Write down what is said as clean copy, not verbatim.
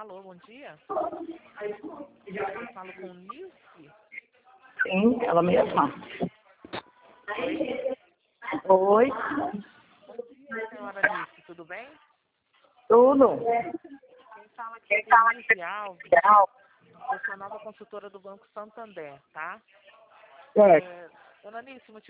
Alô, bom dia. Eu falo com Nilce. Sim, ela mesma. Oi? Oi, Bom dia, senhora Nilce, tudo bem? tudo. Quem fala aqui é Denise Alves. Eu sou a nova consultora do Banco Santander, tá? Certo. Dona Nilce,